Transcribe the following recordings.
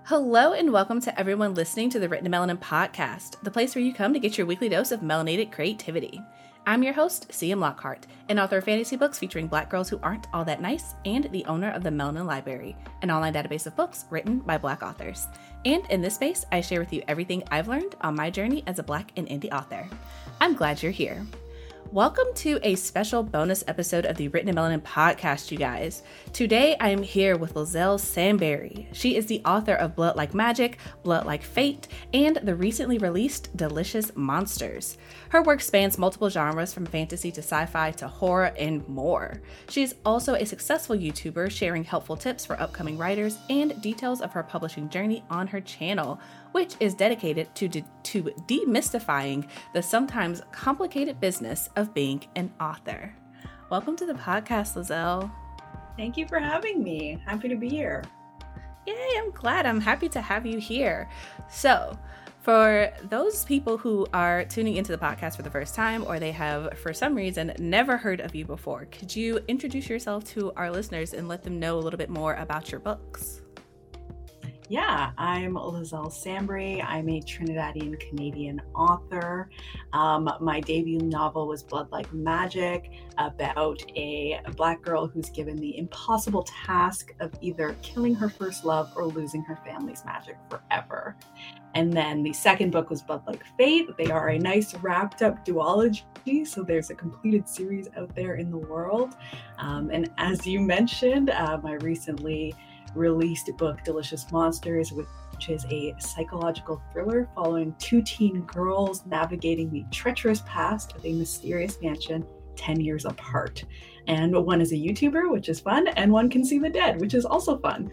Hello and welcome to everyone listening to the Written Melanin podcast, the place where you come to get your weekly dose of melanated creativity. I'm your host, C.M. Lockhart, an author of fantasy books featuring Black girls who aren't all that nice, and the owner of the Melanin Library, an online database of books written by Black authors. And in this space, I share with you everything I've learned on my journey as a Black and indie author. I'm glad you're here. Welcome to a special bonus episode of the Written in Melanin podcast, you guys. Today, I am here with Lizelle Sambury. She is the author of Blood Like Magic, Blood Like Fate, and the recently released Delicious Monsters. Her work spans multiple genres from fantasy to sci-fi to horror and more. She is also a successful YouTuber sharing helpful tips for upcoming writers and details of her publishing journey on her channel, which is dedicated to demystifying the sometimes complicated business of being an author. Welcome to the podcast, Lizelle. Thank you for having me. Happy to be here. Yay, I'm glad. I'm happy to have you here. So, for those people who are tuning into the podcast for the first time, or they have, for some reason, never heard of you before, could you introduce yourself to our listeners and let them know a little bit more about your books? Yeah, I'm Lizelle Sambury. I'm a Trinidadian Canadian author. My debut novel was Blood Like Magic, about a Black girl who's given the impossible task of either killing her first love or losing her family's magic forever. And then the second book was Blood Like Fate. They are a nice wrapped up duology, so there's a completed series out there in the world. And as you mentioned, my recently released book Delicious Monsters, which is a psychological thriller following two teen girls navigating the treacherous past of a mysterious mansion 10 years apart. And one is a YouTuber, which is fun, and one can see the dead, which is also fun.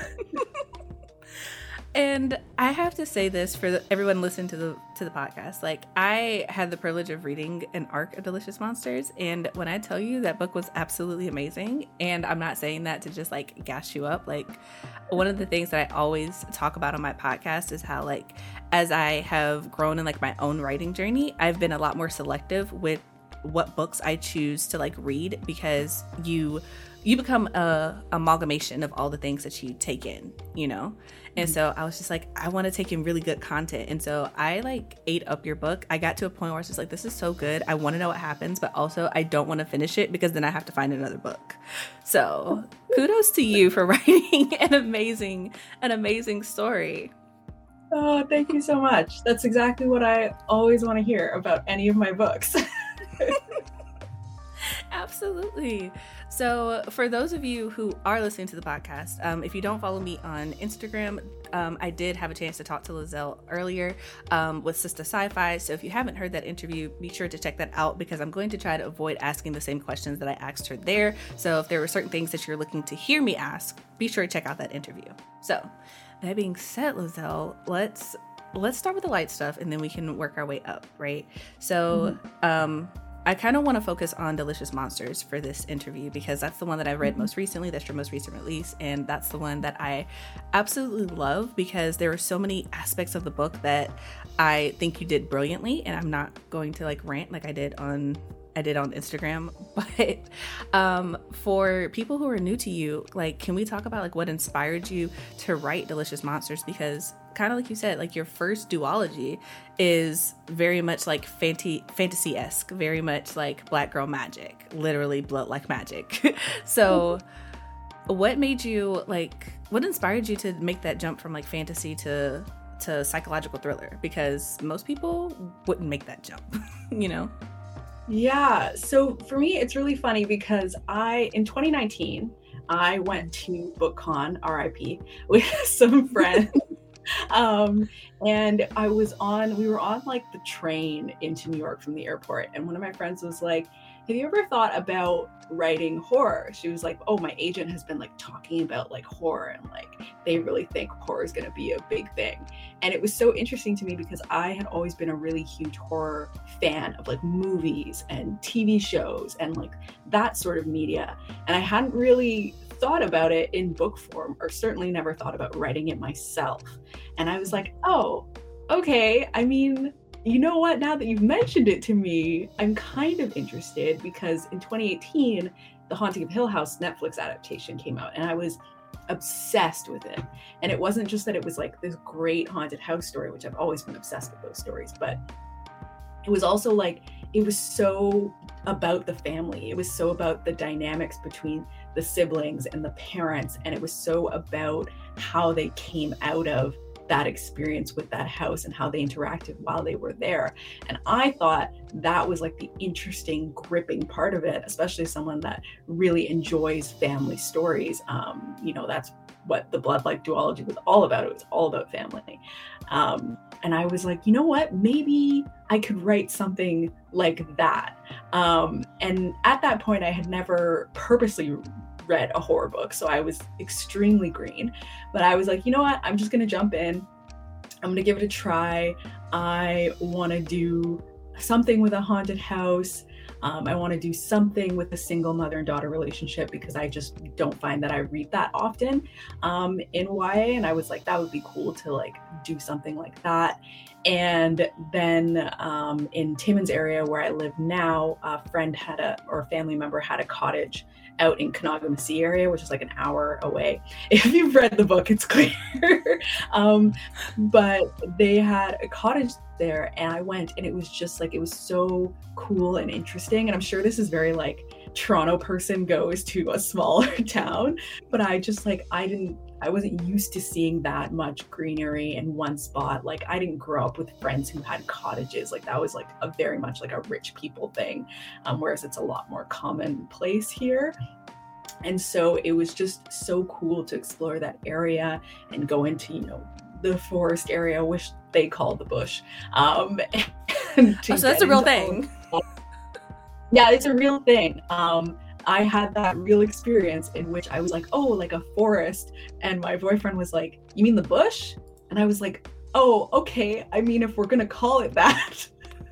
And I have to say this for everyone listening to the podcast. Like, I had the privilege of reading an arc of Delicious Monsters, and when I tell you that book was absolutely amazing, and I'm not saying that to just like gas you up. Like, one of the things that I always talk about on my podcast is how, like, as I have grown in like my own writing journey, I've been a lot more selective with what books I choose to like read, because you become a amalgamation of all the things that you take in, you know? And so I was just like, I want to take in really good content. And so I like ate up your book. I got to a point where I was just like, this is so good. I want to know what happens, but also I don't want to finish it because then I have to find another book. So kudos to you for writing an amazing story. Oh, thank you so much. That's exactly what I always want to hear about any of my books. Absolutely. So for those of you who are listening to the podcast, if you don't follow me on Instagram, I did have a chance to talk to Lizelle earlier with Sister Sci-Fi. So if you haven't heard that interview, be sure to check that out, because I'm going to try to avoid asking the same questions that I asked her there. So if there were certain things that you're looking to hear me ask, be sure to check out that interview. So that being said, Lizelle, let's start with the light stuff and then we can work our way up, right? So, I kind of want to focus on Delicious Monsters for this interview because that's the one that I read most recently. That's your most recent release. And that's the one that I absolutely love because there are so many aspects of the book that I think you did brilliantly. And I'm not going to like rant like I did on Instagram, but for people who are new to you, like, can we talk about like what inspired you to write Delicious Monsters? Because kind of like you said, like your first duology is very much like fantasy-esque, very much like Black girl magic, literally Blood Like Magic. So what inspired you to make that jump from like fantasy to psychological thriller? Because most people wouldn't make that jump, you know? Yeah, so for me, it's really funny because in 2019, I went to BookCon, RIP, with some friends. And we were on like the train into New York from the airport. And one of my friends was like, have you ever thought about writing horror? She was like, oh, my agent has been like talking about like horror and like they really think horror is going to be a big thing. And it was so interesting to me because I had always been a really huge horror fan of like movies and TV shows and like that sort of media. And I hadn't really thought about it in book form, or certainly never thought about writing it myself. And I was like, oh, okay. I mean, you know what? Now that you've mentioned it to me, I'm kind of interested because in 2018, The Haunting of Hill House Netflix adaptation came out, and I was obsessed with it. And it wasn't just that it was like this great haunted house story, which I've always been obsessed with those stories, but it was also like, it was so about the family. It was so about the dynamics between the siblings and the parents. And it was so about how they came out of that experience with that house and how they interacted while they were there. And I thought that was like the interesting, gripping part of it, especially someone that really enjoys family stories. That's what the Blood-like duology was all about. It was all about family. And I was like, you know what, maybe I could write something like that. And at that point, I had never purposely read a horror book, so I was extremely green. But I was like, you know what, I'm just gonna jump in. I'm gonna give it a try. I want to do something with a haunted house. I want to do something with a single mother and daughter relationship, because I just don't find that I read that often in YA. And I was like, that would be cool to like do something like that. And then in Timmins area where I live now, a family member had a cottage out in Kanagamasie area, which is like an hour away. If you've read the book, it's clear. But they had a cottage there, and I went, and it was just like, it was so cool and interesting. And I'm sure this is very like Toronto person goes to a smaller town, but I just like, I wasn't used to seeing that much greenery in one spot. Like, I didn't grow up with friends who had cottages. Like, that was like a very much like a rich people thing, whereas it's a lot more commonplace here. And so it was just so cool to explore that area and go into, the forest area, which they call the bush. So that's a real thing. Yeah, it's a real thing. I had that real experience in which I was like, oh, like a forest. And my boyfriend was like, you mean the bush? And I was like, oh, okay. I mean, if we're going to call it that,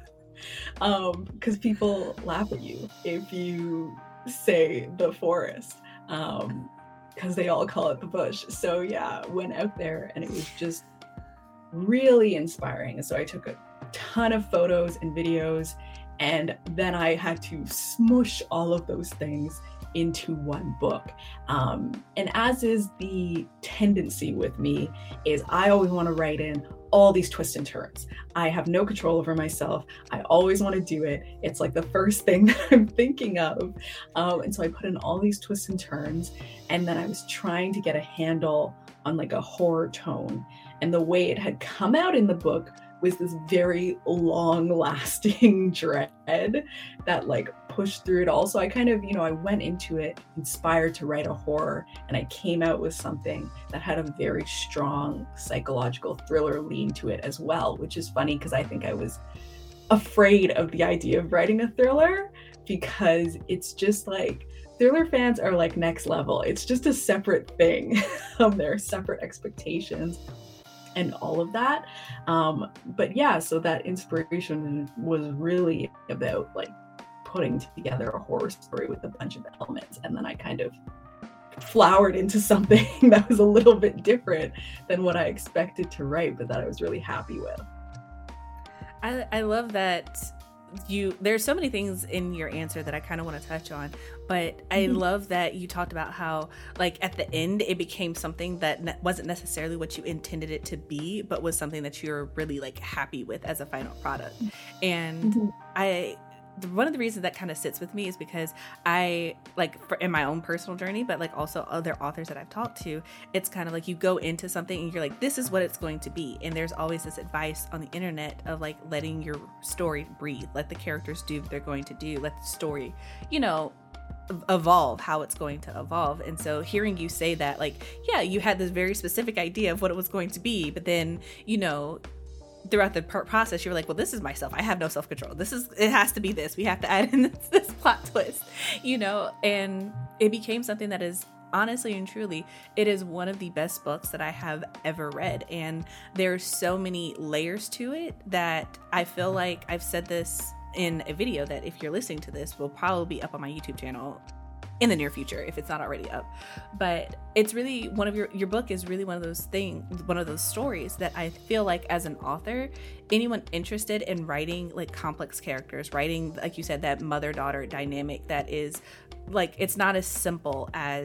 because people laugh at you if you say the forest, because they all call it the bush. So yeah, went out there and it was just really inspiring. And so I took a ton of photos and videos, and then I had to smush all of those things into one book. And as is the tendency with me, is I always want to write in all these twists and turns. I have no control over myself. I always want to do it. It's like the first thing that I'm thinking of. And so I put in all these twists and turns, and then I was trying to get a handle on like a horror tone. And the way it had come out in the book was this very long-lasting dread that like pushed through it all. So I kind of, I went into it inspired to write a horror, and I came out with something that had a very strong psychological thriller lean to it as well, which is funny because I think I was afraid of the idea of writing a thriller, because it's just like, thriller fans are like next level. It's just a separate thing. There are separate expectations and all of that. But yeah, so that inspiration was really about like putting together a horror story with a bunch of elements. And then I kind of flowered into something that was a little bit different than what I expected to write, but that I was really happy with. I love that there's so many things in your answer that I kind of want to touch on, but I love that you talked about how like at the end it became something that wasn't necessarily what you intended it to be, but was something that you're really like happy with as a final product. And one of the reasons that kind of sits with me is because I like in my own personal journey, but like also other authors that I've talked to, it's kind of like you go into something and you're like, this is what it's going to be. And there's always this advice on the internet of like letting your story breathe, let the characters do what they're going to do, let the story, evolve how it's going to evolve. And so hearing you say that, like, yeah, you had this very specific idea of what it was going to be, but then, throughout the process, you were like, well, this is myself. I have no self-control. It has to be this. We have to add in this plot twist, and it became something that is honestly and truly, it is one of the best books that I have ever read. And there's so many layers to it that I feel like I've said this in a video that if you're listening to this will probably be up on my YouTube channel in the near future if it's not already up. But it's really one of your book is really one of those stories that I feel like as an author, anyone interested in writing like complex characters, writing, like you said, that mother-daughter dynamic that is like, it's not as simple as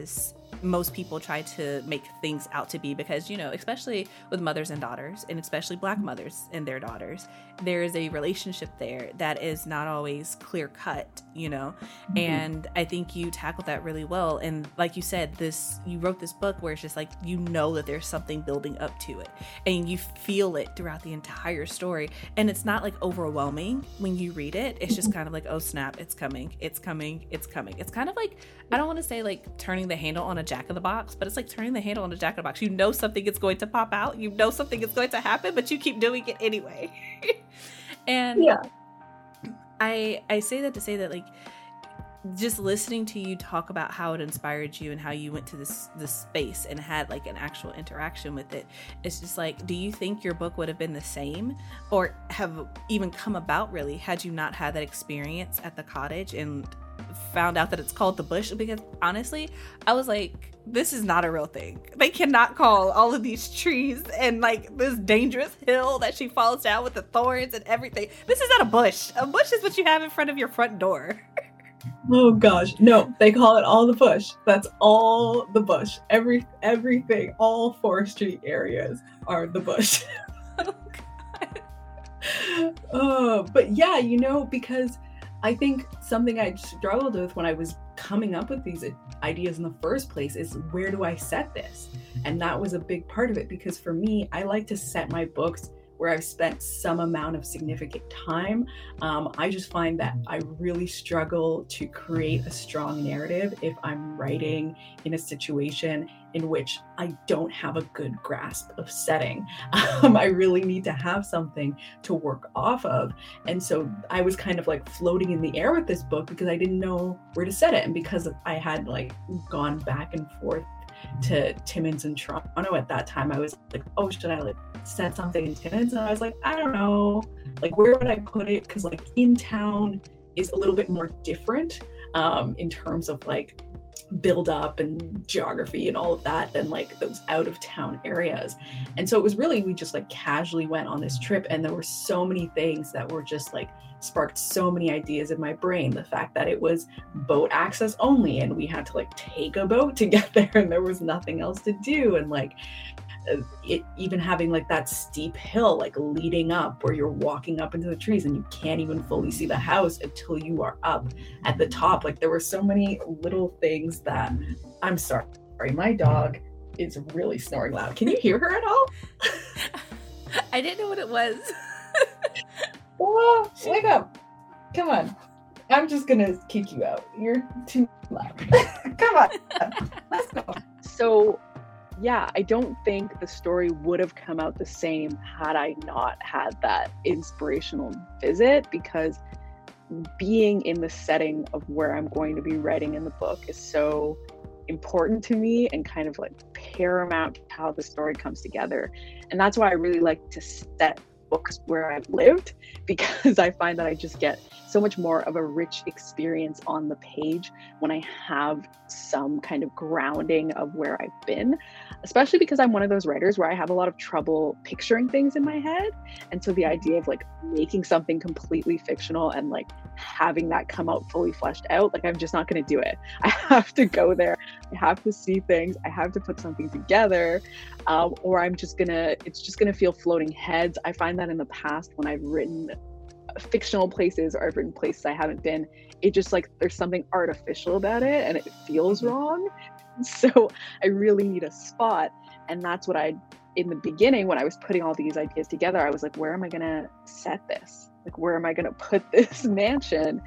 most people try to make things out to be, because, you know, especially with mothers and daughters, and especially Black mothers and their daughters, there is a relationship there that is not always clear cut, you know. Mm-hmm. And I think you tackled that really well. And like you said, you wrote this book where it's just like, you know that there's something building up to it, and you feel it throughout the entire story. And it's not like overwhelming when you read it. It's just kind of like, oh snap, it's coming, it's coming, it's coming. It's kind of like, I don't want to say like turning the handle on a Jack in the Box, but it's like turning the handle on a Jack in the Box. You know something is going to pop out, you know something is going to happen, but you keep doing it anyway. And yeah, I say that to say that, like, just listening to you talk about how it inspired you and how you went to this space and had like an actual interaction with it, it's just like, do you think your book would have been the same, or have even come about really, had you not had that experience at the cottage and found out that it's called the Bush? Because honestly, I was like, this is not a real thing. They cannot call all of these trees and like this dangerous hill that she falls down with the thorns and everything. This is not a bush. A bush is what you have in front of your front door. Oh gosh, no, they call it all the bush. That's all the bush. Everything, all forestry areas are the bush. Oh, God. But yeah, you know, because I think something I struggled with when I was coming up with these ideas in the first place is, where do I set this? And that was a big part of it, because for me, I like to set my books where I've spent some amount of significant time. I just find that I really struggle to create a strong narrative if I'm writing in a situation in which I don't have a good grasp of setting. I really need to have something to work off of. And so I was kind of like floating in the air with this book because I didn't know where to set it. And because I had like gone back and forth to Timmins and Toronto at that time, I was like, oh, should I like set something in Timmins? And I was like, I don't know, like, where would I put it? Because like in town is a little bit more different in terms of like build up and geography and all of that than like those out of town areas. And so it was really, we just like casually went on this trip, and there were so many things that were just like sparked so many ideas in my brain. The fact that it was boat access only, and we had to like take a boat to get there, and there was nothing else to do, and like it even having like that steep hill like leading up where you're walking up into the trees and you can't even fully see the house until you are up at the top. Like there were so many little things that, I'm sorry, my dog is really snoring loud. Can you hear her at all? I didn't know what it was. Oh, wake up. Come on. I'm just gonna kick you out. You're too loud. Come on. Let's go. So yeah, I don't think the story would have come out the same had I not had that inspirational visit, because being in the setting of where I'm going to be writing in the book is so important to me and kind of like paramount to how the story comes together. And that's why I really like to set books where I've lived, because I find that I just get so much more of a rich experience on the page when I have some kind of grounding of where I've been, especially because I'm one of those writers where I have a lot of trouble picturing things in my head. And so the idea of like making something completely fictional and like having that come out fully fleshed out, like I'm just not going to do it. I have to go there. I have to see things. I have to put something together, or it's just gonna feel floating heads. I find that in the past when I've written fictional places or I've written places I haven't been, it just like there's something artificial about it and it feels wrong. So I really need a spot. And that's what in the beginning, when I was putting all these ideas together, I was like, where am I gonna set this? Like, where am I gonna put this mansion?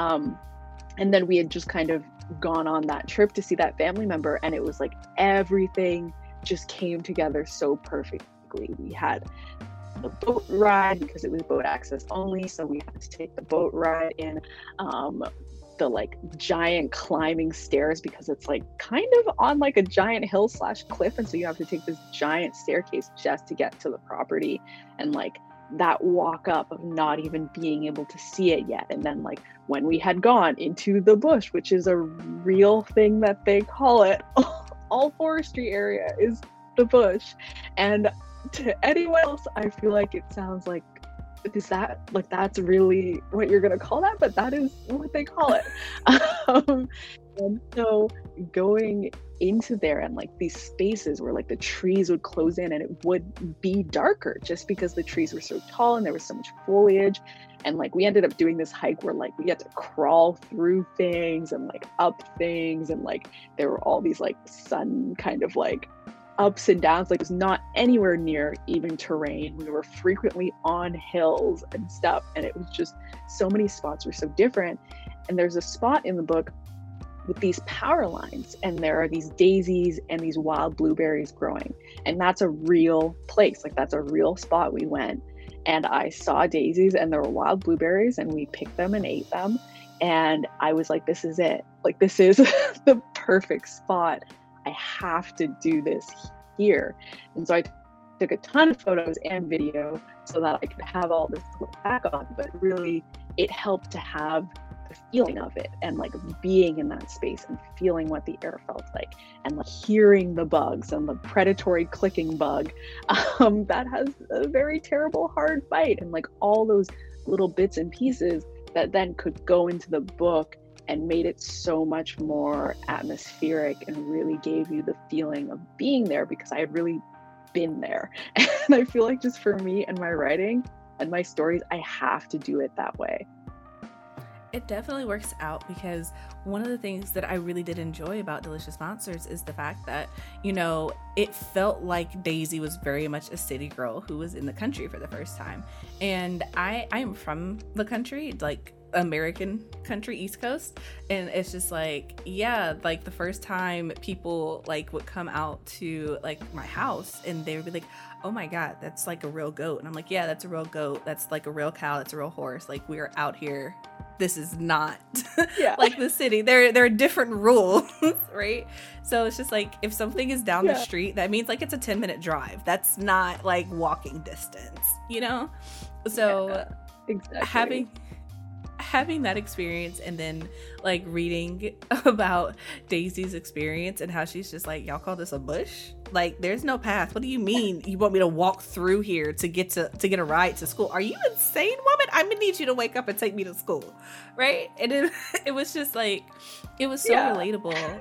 And then we had just kind of gone on that trip to see that family member, and it was like everything just came together so perfectly. We had the boat ride because it was boat access only, so we had to take the boat ride in the like giant climbing stairs, because it's like kind of on like a giant hill / cliff, and so you have to take this giant staircase just to get to the property, and like that walk up of not even being able to see it yet. And then like when we had gone into the bush, which is a real thing that they call it, all forestry area is the bush. And to anyone else, I feel like it sounds like, is that like, that's really what you're gonna call that? But that is what they call it. And so going into there and like these spaces where like the trees would close in and it would be darker just because the trees were so tall and there was so much foliage. And like we ended up doing this hike where like we had to crawl through things and like up things, and like there were all these like sun kind of like ups and downs. Like it was not anywhere near even terrain. We were frequently on hills and stuff, and it was just so many spots were so different. And there's a spot in the book with these power lines, and there are these daisies and these wild blueberries growing, and that's a real place. Like that's a real spot. We went and I saw daisies and there were wild blueberries, and we picked them and ate them, and I was like, this is it. Like this is the perfect spot. I have to do this here. And so I took a ton of photos and video so that I could have all this to look back on, but really it helped to have the feeling of it and like being in that space and feeling what the air felt like, and like hearing the bugs and the predatory clicking bug that has a very terrible hard bite, and like all those little bits and pieces that then could go into the book and made it so much more atmospheric and really gave you the feeling of being there, because I had really been there. And I feel like just for me and my writing and my stories, I have to do it that way. It definitely works out, because one of the things that I really did enjoy about Delicious Monsters is the fact that, you know, it felt like Daisy was very much a city girl who was in the country for the first time. And I am from the country, like American country, East Coast, and it's just like, yeah, like the first time people like would come out to like my house and they would be like, oh my god, that's like a real goat. And I'm like, yeah, that's a real goat, that's like a real cow, that's a real horse. Like, we are out here, this is not like the city. There are different rules. Right? So it's just like, if something is down the street, that means like it's a 10-minute drive. That's not like walking distance, you know? So exactly. Having that experience, and then like reading about Daisy's experience and how she's just like, y'all call this a bush? Like, there's no path. What do you mean you want me to walk through here to get a ride to school? Are you insane, woman? I'm gonna need you to wake up and take me to school, right? And it was just like, it was so relatable,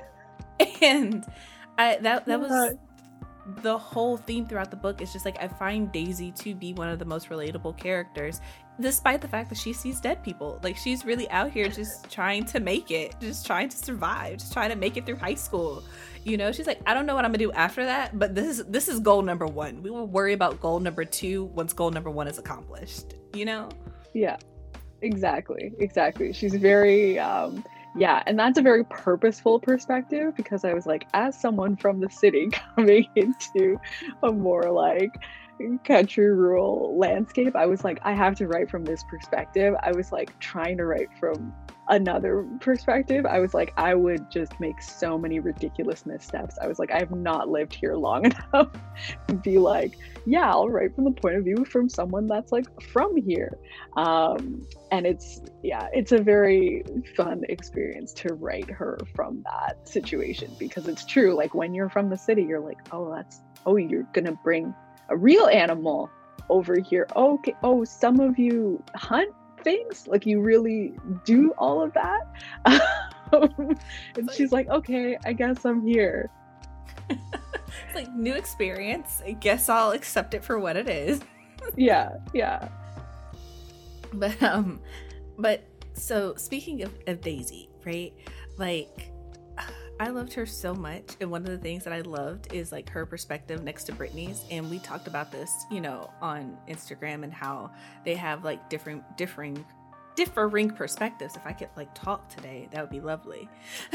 and that was the whole theme throughout the book. Is just like, I find Daisy to be one of the most relatable characters, despite the fact that she sees dead people. Like, she's really out here just trying to make it, just trying to survive, just trying to make it through high school. You know, she's like, I don't know what I'm gonna do after that, but this is goal number 1. We will worry about goal number 2 once goal number 1 is accomplished, you know? Yeah, exactly. She's very and that's a very purposeful perspective, because I was like, as someone from the city coming into a more like country rural landscape, I was like, I have to write from this perspective. I was like trying to write from another perspective. I was like, I would just make so many ridiculous missteps. I was like, I have not lived here long enough to be like, yeah, I'll write from the point of view from someone that's like from here. And it's a very fun experience to write her from that situation, because it's true. Like, when you're from the city, you're like, you're gonna bring a real animal over here. Okay. Oh, some of you hunt things? Like, you really do all of that? And she's like, okay, I guess I'm here. It's like, new experience. I guess I'll accept it for what it is. Yeah. But so speaking of Daisy, right? Like, I loved her so much, and one of the things that I loved is like her perspective next to Brittany's, and we talked about this, you know, on Instagram, and how they have like differing perspectives. If I could like talk today, that would be lovely.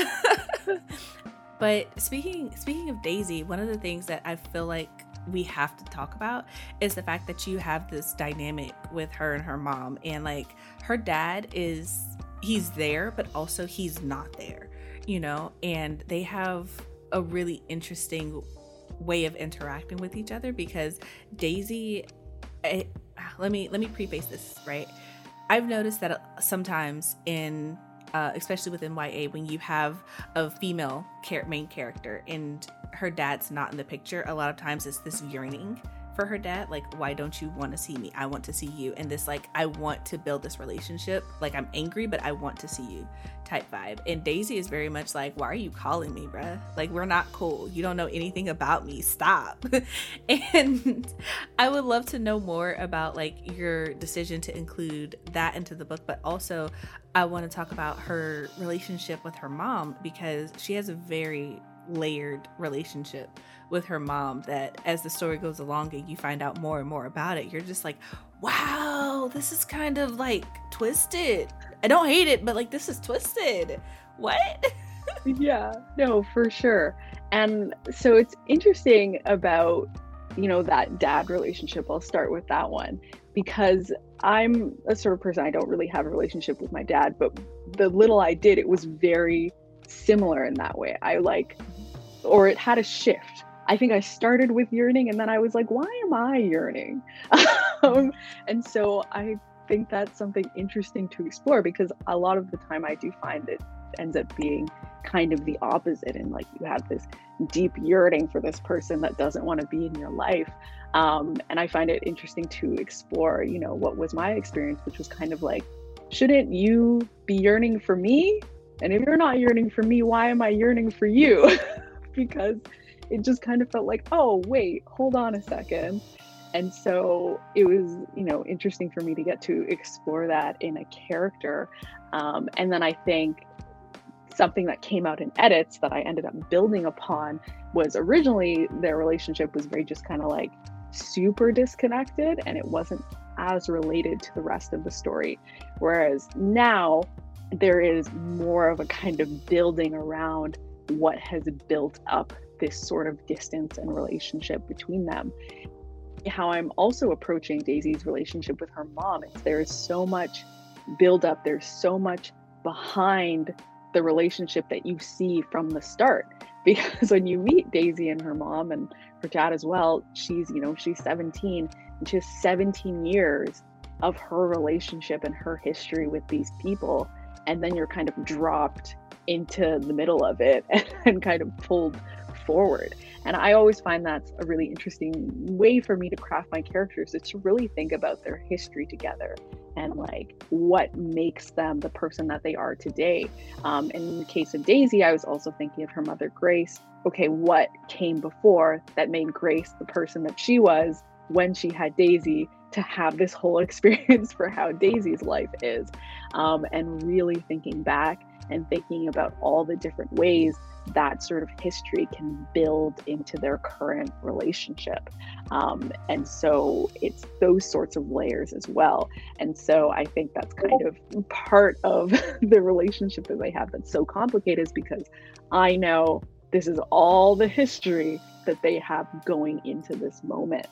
But speaking of Daisy, one of the things that I feel like we have to talk about is the fact that you have this dynamic with her and her mom, and like, her dad he's there, but also he's not there. You know, and they have a really interesting way of interacting with each other, because Daisy, let me preface this, right? I've noticed that sometimes in especially within YA, when you have a female main character and her dad's not in the picture, a lot of times it's this yearning for her dad, like, why don't you want to see me? I want to see you. And this, like, I want to build this relationship. Like, I'm angry, but I want to see you type vibe. And Daisy is very much like, why are you calling me, bruh? Like, we're not cool. You don't know anything about me. Stop. And I would love to know more about, like, your decision to include that into the book, but also I want to talk about her relationship with her mom, because she has a very layered relationship with her mom that, as the story goes along and you find out more and more about it, you're just like, wow, this is kind of like twisted. I don't hate it, but like, this is twisted. What? Yeah, no, for sure. And so it's interesting about, you know, that dad relationship. I'll start with that one, because I'm a sort of person, I don't really have a relationship with my dad, but the little I did, it was very similar in that way. Or it had a shift. I think I started with yearning, and then I was like, why am I yearning? And so I think that's something interesting to explore, because a lot of the time I do find it ends up being kind of the opposite. And like, you have this deep yearning for this person that doesn't want to be in your life. And I find it interesting to explore, you know, what was my experience, which was kind of like, shouldn't you be yearning for me? And if you're not yearning for me, why am I yearning for you? Because it just kind of felt like, oh, wait, hold on a second. And so it was, you know, interesting for me to get to explore that in a character. And then I think something that came out in edits that I ended up building upon was, originally their relationship was very just kind of like super disconnected, and it wasn't as related to the rest of the story. Whereas now there is more of a kind of building around what has built up this sort of distance and relationship between them. How I'm also approaching Daisy's relationship with her mom is there's so much build up, there's so much behind the relationship that you see from the start. Because when you meet Daisy and her mom and her dad as well, she's 17, and she has 17 years of her relationship and her history with these people. And then you're kind of dropped into the middle of it and kind of pulled forward. And I always find that's a really interesting way for me to craft my characters, is to really think about their history together and like what makes them the person that they are today. In the case of Daisy, I was also thinking of her mother, Grace. Okay, what came before that made Grace the person that she was when she had Daisy, to have this whole experience for how Daisy's life is, and really thinking back and thinking about all the different ways that sort of history can build into their current relationship. And so it's those sorts of layers as well. And so I think that's kind of part of the relationship that they have that's so complicated, is because I know this is all the history that they have going into this moment.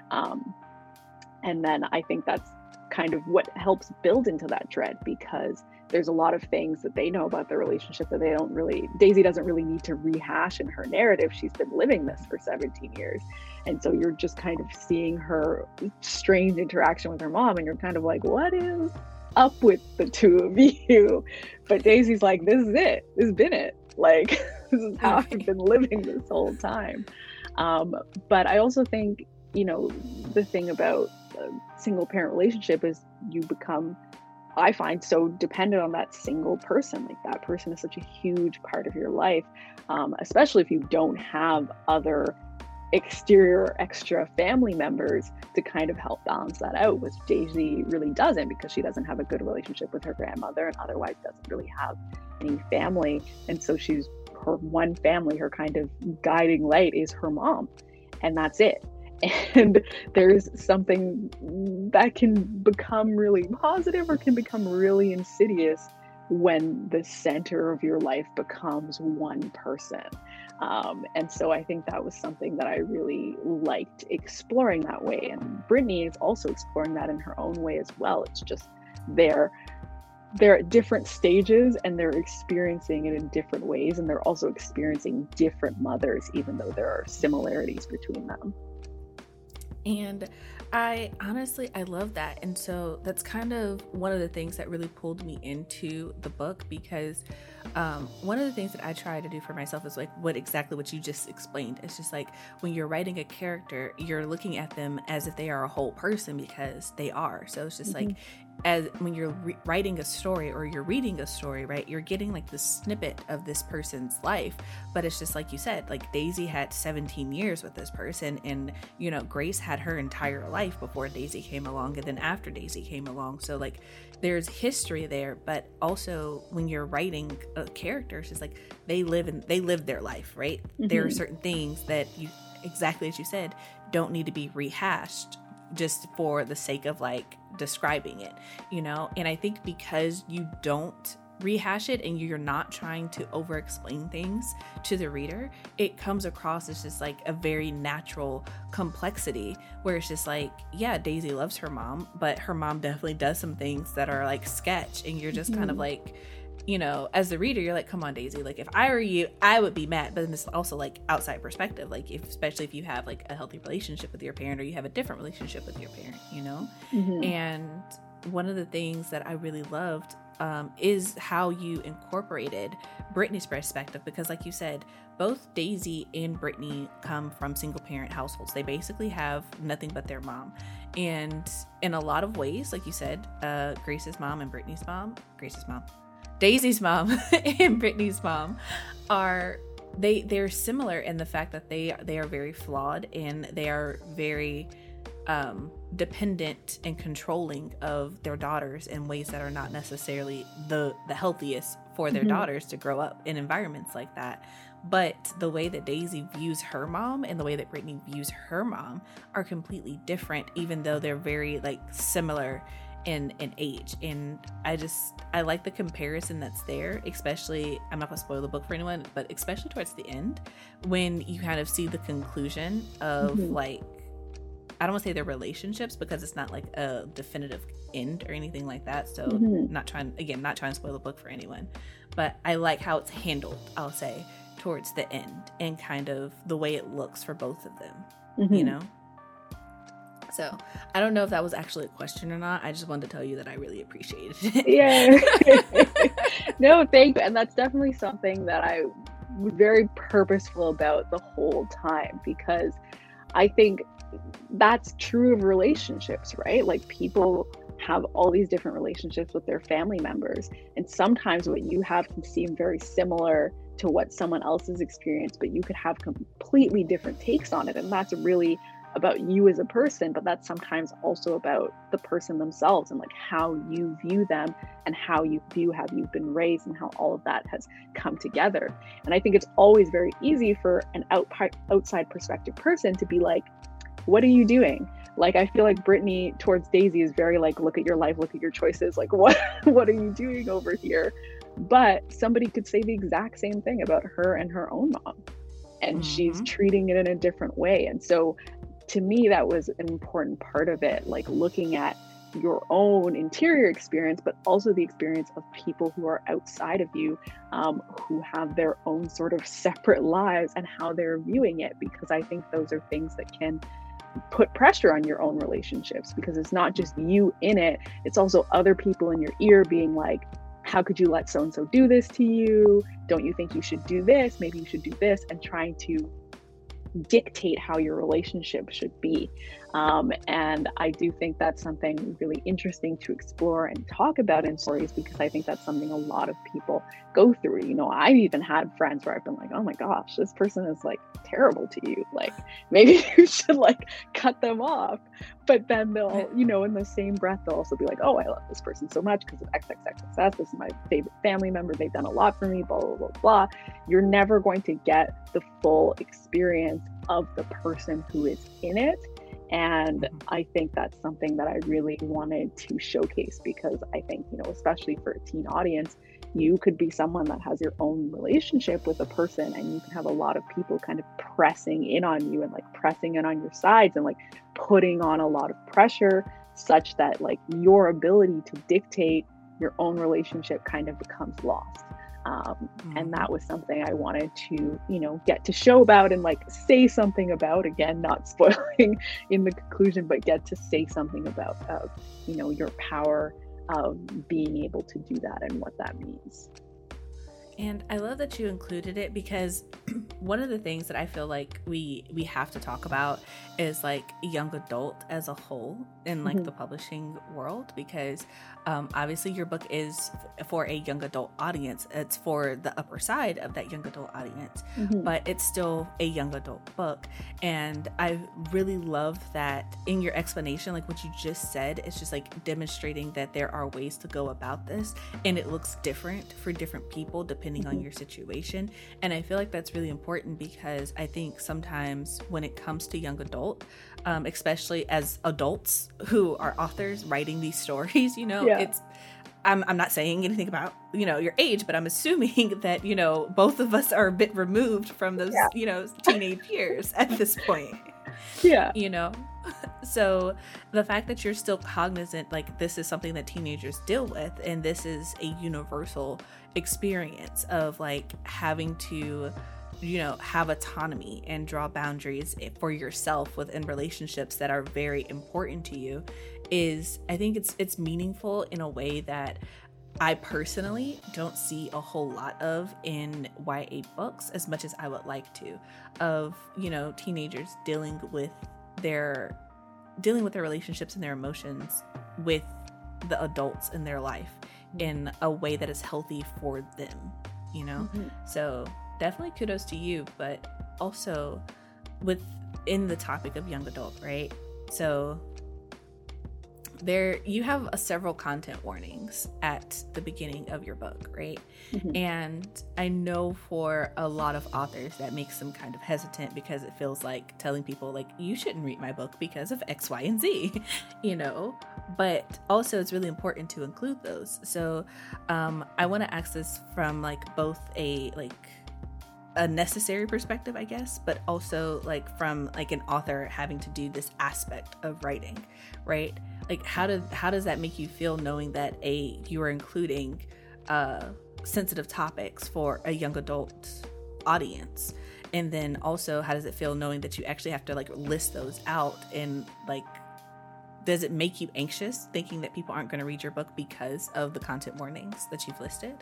And then I think that's kind of what helps build into that dread, because there's a lot of things that they know about their relationship that Daisy doesn't really need to rehash in her narrative. She's been living this for 17 years. And so you're just kind of seeing her strange interaction with her mom, and you're kind of like, what is up with the two of you? But Daisy's like, this is it. This has been it. Like, this is how I've been living this whole time. But I also think, you know, the thing about a single parent relationship is you become, I find, so dependent on that single person. Like, that person is such a huge part of your life, especially if you don't have other exterior extra family members to kind of help balance that out, which Daisy really doesn't, because she doesn't have a good relationship with her grandmother and otherwise doesn't really have any family. And so her one family, her kind of guiding light is her mom, and that's it. And there's something that can become really positive or can become really insidious when the center of your life becomes one person. And so I think that was something that I really liked exploring that way. And Brittany is also exploring that in her own way as well. It's just they're at different stages and they're experiencing it in different ways. And they're also experiencing different mothers, even though there are similarities between them. And I honestly, I love that. And so that's kind of one of the things that really pulled me into the book, because one of the things that I try to do for myself is like what you just explained. It's just like when you're writing a character, you're looking at them as if they are a whole person, because they are. So it's just like, as when you're writing a story or you're reading a story, right, you're getting like the snippet of this person's life, but it's just like you said, like Daisy had 17 years with this person, and you know, Grace had her entire life before Daisy came along, and then after Daisy came along. So like there's history there, but also when you're writing a character, it's just like they live their life, right? There are certain things that you, exactly as you said, don't need to be rehashed just for the sake of like describing it, you know? And I think because you don't rehash it and you're not trying to over explain things to the reader, it comes across as just like a very natural complexity, where it's just like, yeah, Daisy loves her mom, but her mom definitely does some things that are like sketch, and you're just kind of like, you know, as the reader, you're like, come on, Daisy, like if I were you, I would be mad. But then it's also like outside perspective, like especially if you have like a healthy relationship with your parent, or you have a different relationship with your parent, you know? And one of the things that I really loved is how you incorporated Brittany's perspective, because like you said, both Daisy and Brittany come from single parent households. They basically have nothing but their mom. And in a lot of ways, like you said, Daisy's mom and Brittany's mom are they're similar in the fact that they are very flawed, and they are very dependent and controlling of their daughters in ways that are not necessarily the healthiest for their daughters to grow up in environments like that. But the way that Daisy views her mom and the way that Brittany views her mom are completely different, even though they're very like similar in age. And I like the comparison that's there, especially, I'm not gonna spoil the book for anyone, but especially towards the end, when you kind of see the conclusion of like, I don't want to say their relationships, because it's not like a definitive end or anything like that, so not trying to spoil the book for anyone, but I like how it's handled, I'll say, towards the end, and kind of the way it looks for both of them, you know? So I don't know if that was actually a question or not. I just wanted to tell you that I really appreciated it. Yeah. No, thank you. And that's definitely something that I was very purposeful about the whole time, because I think that's true of relationships, right? Like people have all these different relationships with their family members, and sometimes what you have can seem very similar to what someone else has experienced, but you could have completely different takes on it. And that's really about you as a person, but that's sometimes also about the person themselves and like how you view them and how you view how you've been raised and how all of that has come together. And I think it's always very easy for an outside perspective person to be like, what are you doing? Like, I feel like Brittany towards Daisy is very like, look at your life, look at your choices, like what are you doing over here? But somebody could say the exact same thing about her and her own mom, and she's treating it in a different way. And so to me, that was an important part of it, like looking at your own interior experience, but also the experience of people who are outside of you, who have their own sort of separate lives and how they're viewing it. Because I think those are things that can put pressure on your own relationships, because it's not just you in it, it's also other people in your ear being like, how could you let so-and-so do this to you? Don't you think you should do this? Maybe you should do this, and trying to dictate how your relationship should be. And I do think that's something really interesting to explore and talk about in stories, because I think that's something a lot of people go through. You know, I've even had friends where I've been like, oh my gosh, this person is like terrible to you. Like maybe you should like cut them off. But then they'll, you know, in the same breath, they'll also be like, oh, I love this person so much because of XXXXS. This is my favorite family member. They've done a lot for me, blah, blah, blah, blah. You're never going to get the full experience of the person who is in it. And I think that's something that I really wanted to showcase, because I think, you know, especially for a teen audience, you could be someone that has your own relationship with a person, and you can have a lot of people kind of pressing in on you and like pressing in on your sides and like putting on a lot of pressure, such that like your ability to dictate your own relationship kind of becomes lost. And that was something I wanted to, get to show about and like say something about, again, not spoiling in the conclusion, but get to say something about, your power of being able to do that and what that means. And I love that you included it, because one of the things that I feel like we have to talk about is like young adult as a whole in like the publishing world, because obviously your book is for a young adult audience. It's for the upper side of that young adult audience, but it's still a young adult book. And I really love that in your explanation, like what you just said, it's just like demonstrating that there are ways to go about this, and it looks different for different people depending on your situation. And I feel like that's really important, because I think sometimes when it comes to young adult, especially as adults who are authors writing these stories, it's I'm not saying anything about your age, but I'm assuming that both of us are a bit removed from those teenage years at this point. So the fact that you're still cognizant, like this is something that teenagers deal with, and this is a universal experience of like having to have autonomy and draw boundaries for yourself within relationships that are very important to you, is I think it's meaningful in a way that I personally don't see a whole lot of in YA books as much as I would like to, of teenagers dealing with their relationships and their emotions with the adults in their life in a way that is healthy for them, So definitely kudos to you, but also within the topic of young adult, right? So you have several content warnings at the beginning of your book, right? And I know for a lot of authors that makes them kind of hesitant, because it feels like telling people like, you shouldn't read my book because of X, Y, and Z, but also it's really important to include those. So I want to ask this from like both a necessary perspective, I guess, but also like from like an author having to do this aspect of writing, right? Like how does that make you feel, knowing that you are including sensitive topics for a young adult audience, and then also how does it feel knowing that you actually have to like list those out, and like does it make you anxious thinking that people aren't going to read your book because of the content warnings that you've listed?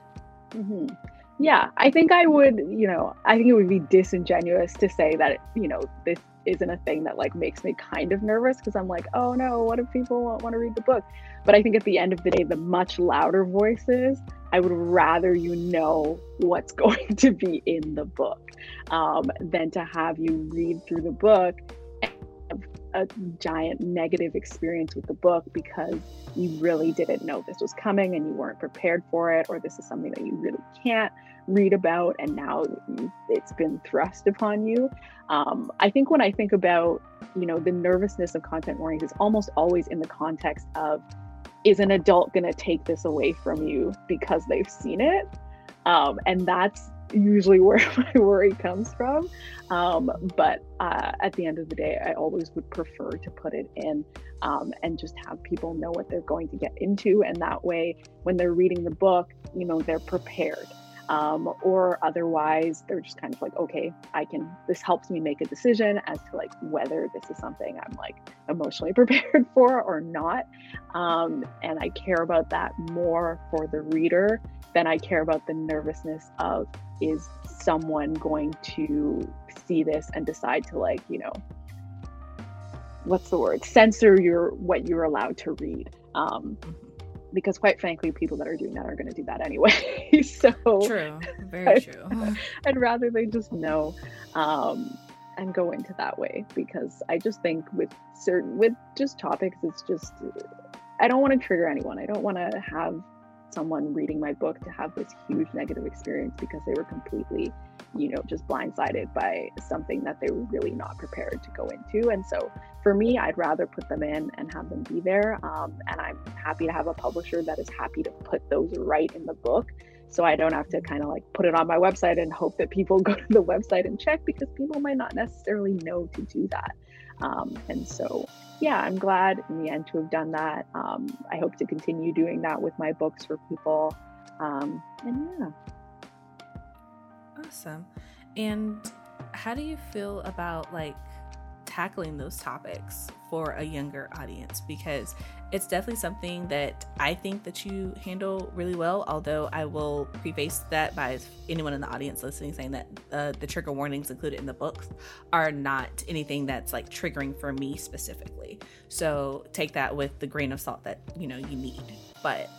Yeah, I think I would, I think it would be disingenuous to say that, this isn't a thing that like makes me kind of nervous, because I'm like, oh no, what if people won't want to read the book? But I think at the end of the day, the much louder voices, I would rather what's going to be in the book than to have you read through the book and have a giant negative experience with the book because you really didn't know this was coming and you weren't prepared for it, or this is something that you really can't read about and now it's been thrust upon you. I think when I think about, the nervousness of content warnings, it's almost always in the context of, is an adult going to take this away from you because they've seen it? And that's usually where my worry comes from. But at the end of the day, I always would prefer to put it in and just have people know what they're going to get into. And that way, when they're reading the book, they're prepared. Or otherwise they're just kind of like, okay, this helps me make a decision as to like whether this is something I'm like emotionally prepared for or not. And I care about that more for the reader than I care about the nervousness of, is someone going to see this and decide to like, what's the word? Censor what you're allowed to read. Because quite frankly, people that are doing that are going to do that anyway. So true, very true. I'd rather they just know and go into that way, because I just think with just topics, it's just, I don't want to trigger anyone. I don't want to have someone reading my book to have this huge negative experience because they were completely, just blindsided by something that they were really not prepared to go into. And so for me, I'd rather put them in and have them be there. And I'm happy to have a publisher that is happy to put those right in the book, so I don't have to kind of like put it on my website and hope that people go to the website and check, because people might not necessarily know to do that. And so, yeah, I'm glad in the end to have done that. I hope to continue doing that with my books for people. And yeah. Awesome. And how do you feel about like tackling those topics for a younger audience? Because it's definitely something that I think that you handle really well, although I will preface that by anyone in the audience listening saying that the trigger warnings included in the books are not anything that's like triggering for me specifically. So take that with the grain of salt that, you know, you need. But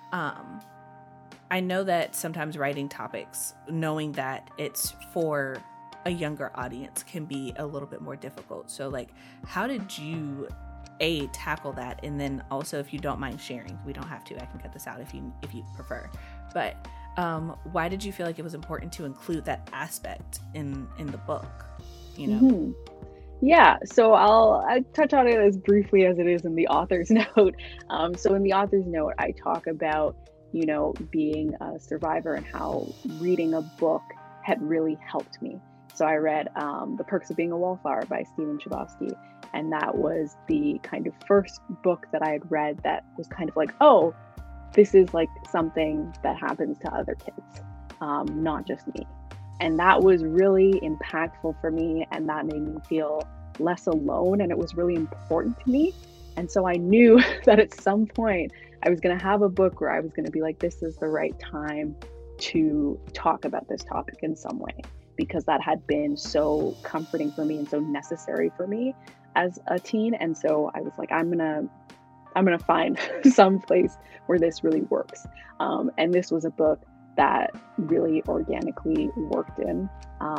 I know that sometimes writing topics, knowing that it's for a younger audience, can be a little bit more difficult. So like, how did you tackle that? And then also, if you don't mind sharing, we don't have to, I can cut this out if you prefer, but why did you feel like it was important to include that aspect in the book, you know? Mm-hmm. Yeah, so I'll touch on it as briefly as it is in the author's note. So in the author's note, I talk about, you know, being a survivor and how reading a book had really helped me. So I read The Perks of Being a Wallflower by Stephen Chbosky, and that was the kind of first book that I had read that was kind of like, oh, this is like something that happens to other kids, not just me. And that was really impactful for me, and that made me feel less alone, and it was really important to me. And so I knew that at some point I was going to have a book where I was going to be like, this is the right time to talk about this topic in some way, because that had been so comforting for me and so necessary for me as a teen. And so I was like, I'm gonna find some place where this really works. And this was a book that really organically worked in,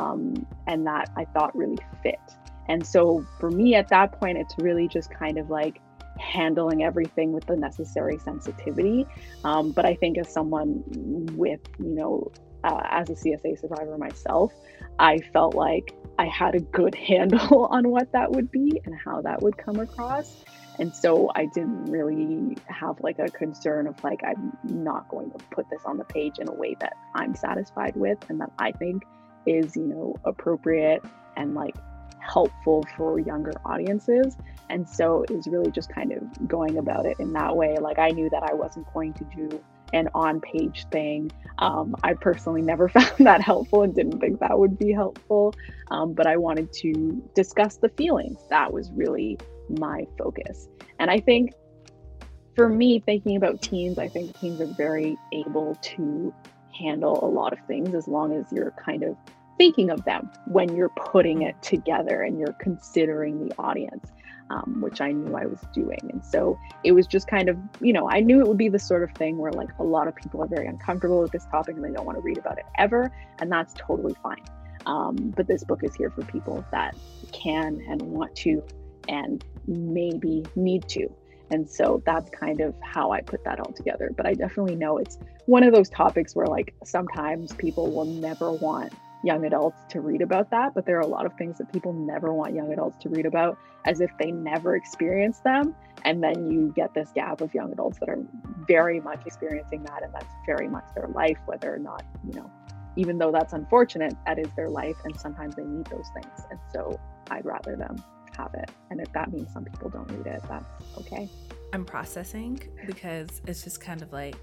and that I thought really fit. And so for me at that point, it's really just kind of like handling everything with the necessary sensitivity. But I think as someone with, you know, as a CSA survivor myself, I felt like I had a good handle on what that would be and how that would come across. And so I didn't really have like a concern of like, I'm not going to put this on the page in a way that I'm satisfied with and that I think is, you know, appropriate and like helpful for younger audiences. And so it was really just kind of going about it in that way. Like I knew that I wasn't going to do an on-page thing. I personally never found that helpful and didn't think that would be helpful. But I wanted to discuss the feelings. That was really my focus. And I think for me, thinking about teens, I think teens are very able to handle a lot of things as long as you're kind of thinking of them when you're putting it together and you're considering the audience, which I knew I was doing. And so it was just kind of, you know, I knew it would be the sort of thing where like a lot of people are very uncomfortable with this topic and they don't want to read about it ever. And that's totally fine. But this book is here for people that can and want to and maybe need to. And so that's kind of how I put that all together. But I definitely know it's one of those topics where like sometimes people will never want young adults to read about that, but there are a lot of things that people never want young adults to read about as if they never experienced them. And then you get this gap of young adults that are very much experiencing that, and that's very much their life, whether or not, you know, even though that's unfortunate, that is their life, and sometimes they need those things. And so I'd rather them have it. And if that means some people don't read it, that's okay. I'm processing because it's just kind of like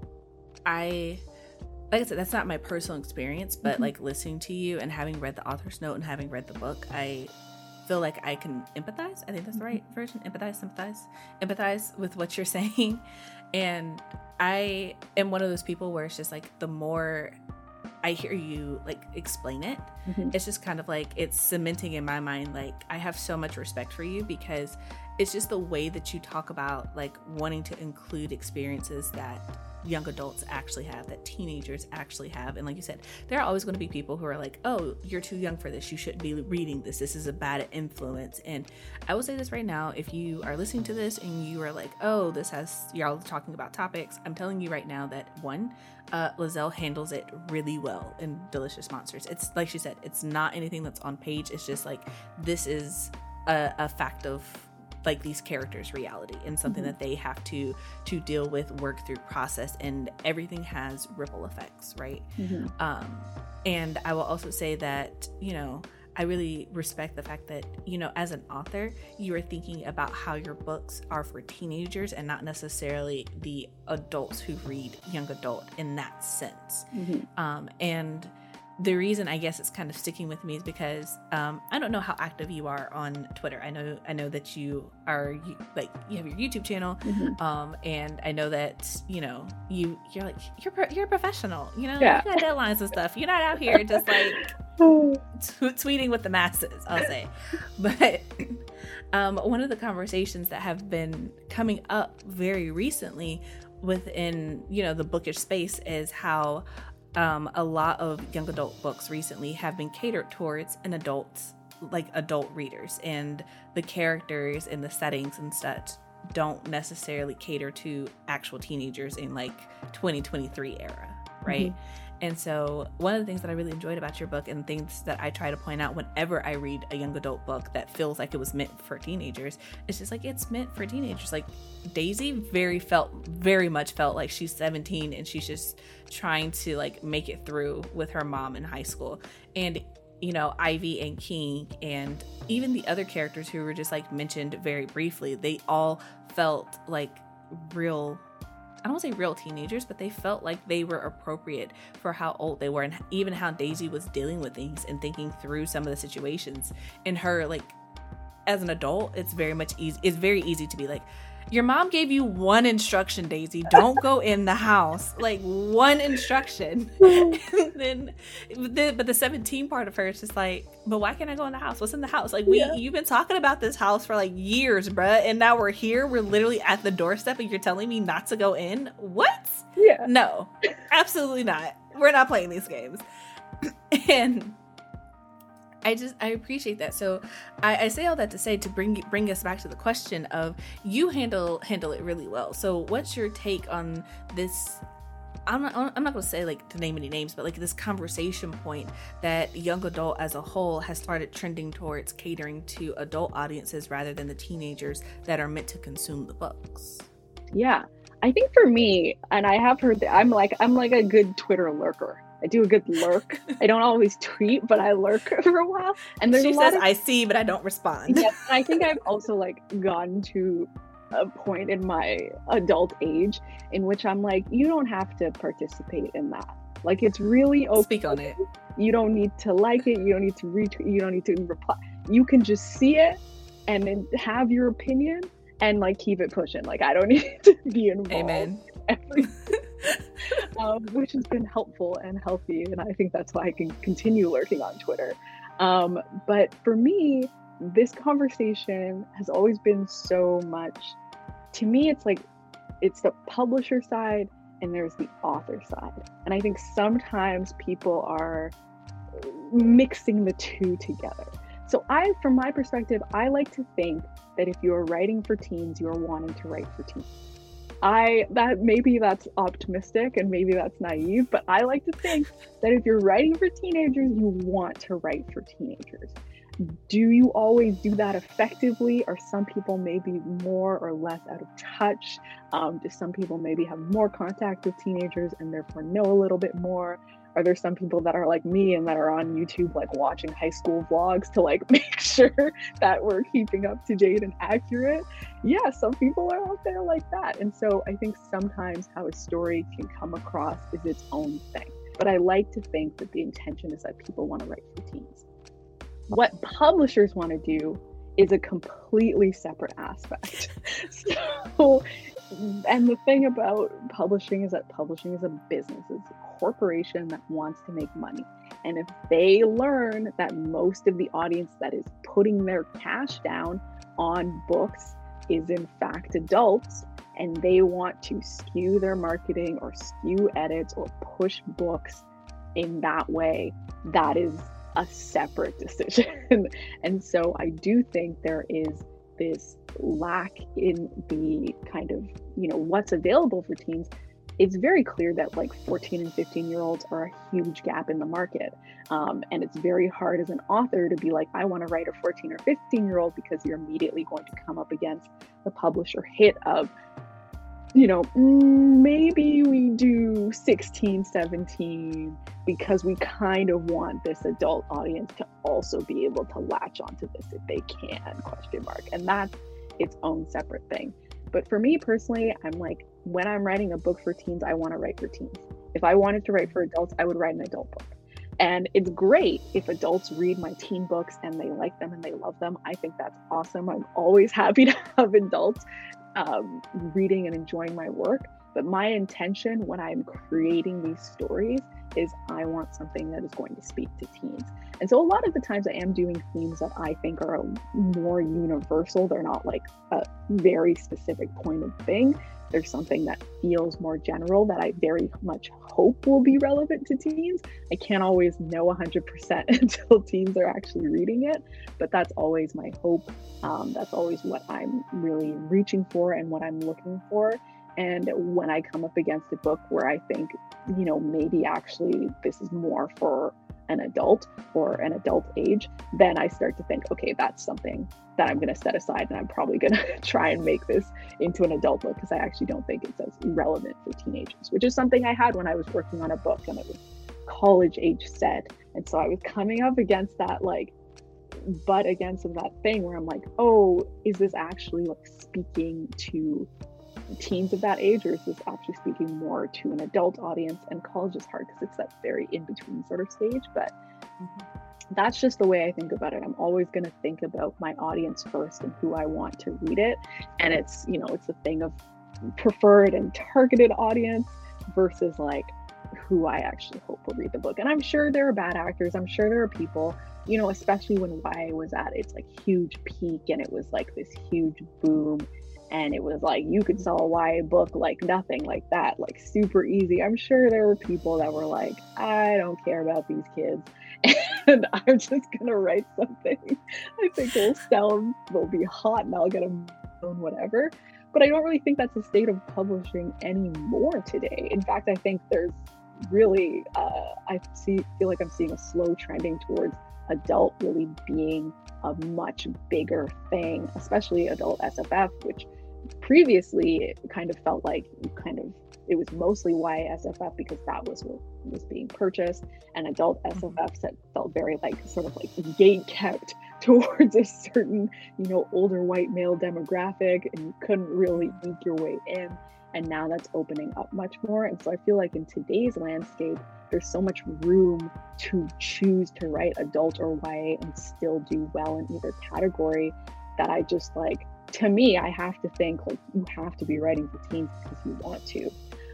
like I said, that's not my personal experience, but like listening to you and having read the author's note and having read the book, I feel like I can empathize. I think that's the right version. Empathize with what you're saying. And I am one of those people where it's just like, the more I hear you like explain it, it's just kind of like, it's cementing in my mind. Like I have so much respect for you because it's just the way that you talk about like wanting to include experiences that young adults actually have, that teenagers actually have. And like you said, there are always going to be people who are like, oh, you're too young for this, you shouldn't be reading this, this is a bad influence. And I will say this right now, if you are listening to this and you are like, oh, this has, y'all talking about topics, I'm telling you right now that one, Lizelle handles it really well in Delicious Monsters. It's like she said, it's not anything that's on page, it's just like, this is a fact of like these characters' reality and something that they have to deal with, work through, process, and everything has ripple effects, right? And I will also say that, you know, I really respect the fact that, you know, as an author, you are thinking about how your books are for teenagers and not necessarily the adults who read young adult in that sense. And the reason I guess it's kind of sticking with me is because I don't know how active you are on Twitter. I know that you have your YouTube channel, and I know that you're a professional. You got deadlines and stuff. You're not out here just like tweeting with the masses, I'll say. But one of the conversations that have been coming up very recently within the bookish space is how a lot of young adult books recently have been catered towards adult readers, and the characters and the settings and such don't necessarily cater to actual teenagers in like 2023 era, right? And so one of the things that I really enjoyed about your book, and things that I try to point out whenever I read a young adult book that feels like it was meant for teenagers, it's just like, it's meant for teenagers. Like Daisy very much felt like she's 17 and she's just trying to like make it through with her mom in high school. And Ivy and King and even the other characters who were just like mentioned very briefly, they all felt like real, I don't want to say real teenagers, but they felt like they were appropriate for how old they were, and even how Daisy was dealing with things and thinking through some of the situations. And her, like, as an adult, it's very easy to be like, your mom gave you one instruction, Daisy, don't go in the house. Like, one instruction. And then but the 17 part of her is just like, but why can't I go in the house? What's in the house? Like, you've been talking about this house for like years, bruh, and now we're here, we're literally at the doorstep and you're telling me not to go in? What? No, absolutely not. We're not playing these games. And I appreciate that. So I say all that to say, to bring us back to the question of, you handle it really well. So what's your take on this? I'm not going to say like to name any names, but like this conversation point that young adult as a whole has started trending towards catering to adult audiences rather than the teenagers that are meant to consume the books. Yeah, I think for me, and I have heard that I'm like a good Twitter lurker. I do a good lurk. I don't always tweet, but I lurk for a while. And she says, I see, but I don't respond. Yes, I think I've also like gotten to a point in my adult age in which I'm like, you don't have to participate in that. Like, it's really okay. Speak on it. You don't need to like it. You don't need to retweet. You don't need to reply. You can just see it and then have your opinion and like keep it pushing. Like, I don't need to be involved. Amen. Which has been helpful and healthy, and I think that's why I can continue lurking on Twitter. But for me, this conversation has always been so much, to me, it's like, it's the publisher side and there's the author side. And I think sometimes people are mixing the two together. So from my perspective, I like to think that if you're writing for teens, you're wanting to write for teens. Maybe that's optimistic and maybe that's naive, but I like to think that if you're writing for teenagers, you want to write for teenagers. Do you always do that effectively? Are some people maybe more or less out of touch? Do some people maybe have more contact with teenagers and therefore know a little bit more? Are there some people that are like me and that are on YouTube, like watching high school vlogs to like make sure that we're keeping up to date and accurate? Yeah, some people are out there like that. And so I think sometimes how a story can come across is its own thing. But I like to think that the intention is that people want to write for teens. What publishers want to do is a completely separate aspect. And the thing about publishing is that publishing is a business. It's a corporation that wants to make money. And if they learn that most of the audience that is putting their cash down on books is in fact adults, and they want to skew their marketing or skew edits or push books in that way, that is a separate decision. And so I do think there is this lack in the kind of, what's available for teens. It's very clear that like 14 and 15-year-olds are a huge gap in the market. And it's very hard as an author to be like, I want to write a 14 or 15-year-old, because you're immediately going to come up against the publisher hit of, maybe we do 16, 17, because we kind of want this adult audience to also be able to latch onto this if they can, ? And that's its own separate thing. But for me personally, I'm like, when I'm writing a book for teens, I want to write for teens. If I wanted to write for adults, I would write an adult book. And it's great if adults read my teen books and they like them and they love them. I think that's awesome. I'm always happy to have adults reading and enjoying my work. But my intention when I'm creating these stories is I want something that is going to speak to teens. And so a lot of the times I am doing themes that I think are more universal. They're not like a very specific point of thing. There's something that feels more general that I very much hope will be relevant to teens. I can't always know 100% until teens are actually reading it, but that's always my hope. That's always what I'm really reaching for and what I'm looking for. And when I come up against a book where I think, you know, maybe actually this is more for an adult or an adult age, then I start to think, okay, that's something that I'm going to set aside, and I'm probably going to try and make this into an adult book, because I actually don't think it's as relevant for teenagers, which is something I had when I was working on a book and it was college age set. And so I was coming up against that, like, butt against that thing where I'm like, oh, is this actually like speaking to teens of that age, or is this actually speaking more to an adult audience? And college is hard because it's that very in-between sort of stage, but that's just the way I think about it. I'm always going to think about my audience first and who I want to read it. And it's, you know, it's a thing of preferred and targeted audience versus like who I actually hope will read the book. And I'm sure there are bad actors. I'm sure there are people, you know, especially when YA was at its like huge peak and it was like this huge boom. And it was like, you could sell a YA book like nothing, like that, like super easy. I'm sure there were people that were like, I don't care about these kids, and I'm just going to write something I think will sell, will be hot, and I'll get them whatever. But I don't really think that's the state of publishing anymore today. In fact, I think there's really, feel like I'm seeing a slow trending towards adult really being a much bigger thing, especially adult SFF, which previously it kind of felt like it was mostly YA SFF because that was what was being purchased, and adult SFF felt very like sort of like gate kept towards a certain, you know, older white male demographic, and you couldn't really eke your way in. And now that's opening up much more. And so I feel like in today's landscape, there's so much room to choose to write adult or YA and still do well in either category that I just like, to me, I have to think like you have to be writing for teens because you want to.